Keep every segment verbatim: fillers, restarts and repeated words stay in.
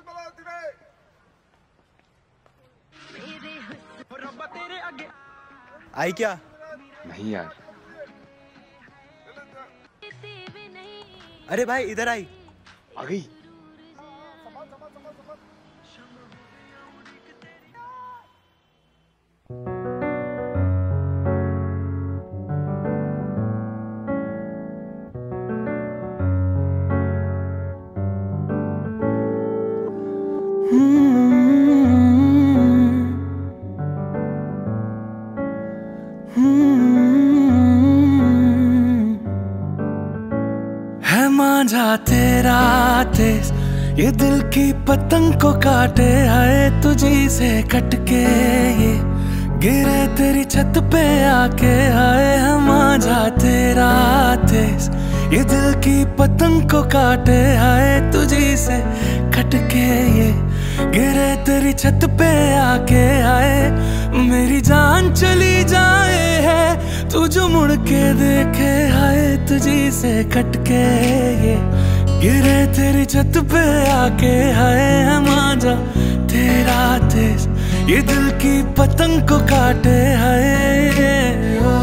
आई क्या? नहीं यार। अरे भाई इधर आई। आ गई। है मांझा तेरा तेज, ये दिल की पतंग को काटे, आए तुझी से कटके ये गिरे तेरी छत पे आके। आए है मांझा तेरा तेज, ये दिल की पतंग को काटे, आए तुझी से कटके ये गिरे तेरी छत पे आके। आए मेरी जान चली जाए है तू जो मुड़ के देखे, आए तुझी से कटके ये गिरे तेरी छत पे आके। आए है मांझा तेरा तेज, ये दिल की पतंग को काटे, आए ओ,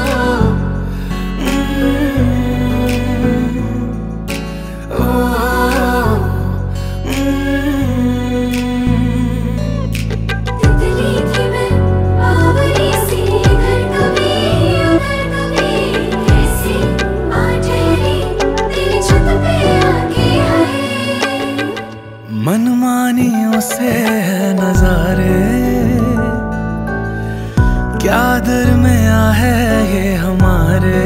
ओ, मनमानियों से है नजारे, क्या दरमिया है ये हमारे।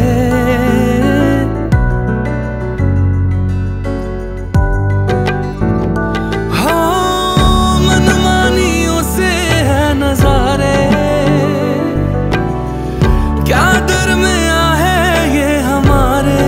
हो मनमानियों से है नजारे, क्या दरमिया है ये हमारे।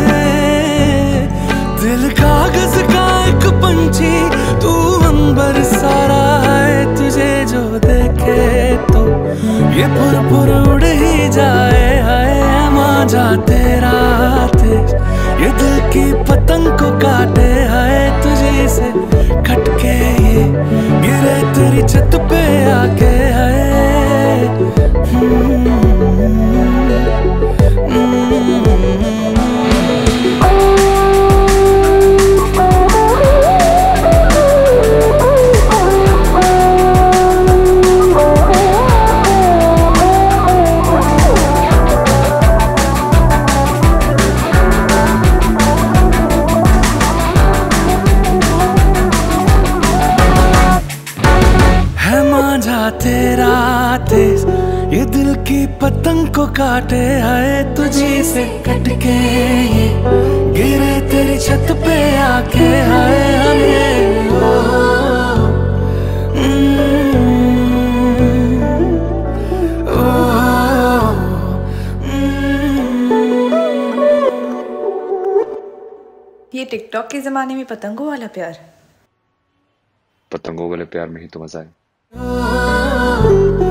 दिल कागज का एक पंछी तू अंबर सारा है, तुझे जो देखे तो ये पुर पुर उड़ ही जाए। है मांझा तेरा तेज, ये दिल की पतंग को काटे, है तुझे से कटके ये गिरे तेरी छत पे आके। है हम्म, हम्म, तेरा तेज, ये दिल की पतंग को काटे, आए तुझी से कटके ये गिरे तेरी छत पे आके। आए हमें ओ, ओ, ये टिकटॉक के जमाने में पतंगों वाला प्यार। पतंगों वाले प्यार में ही तो मजा है। ओ,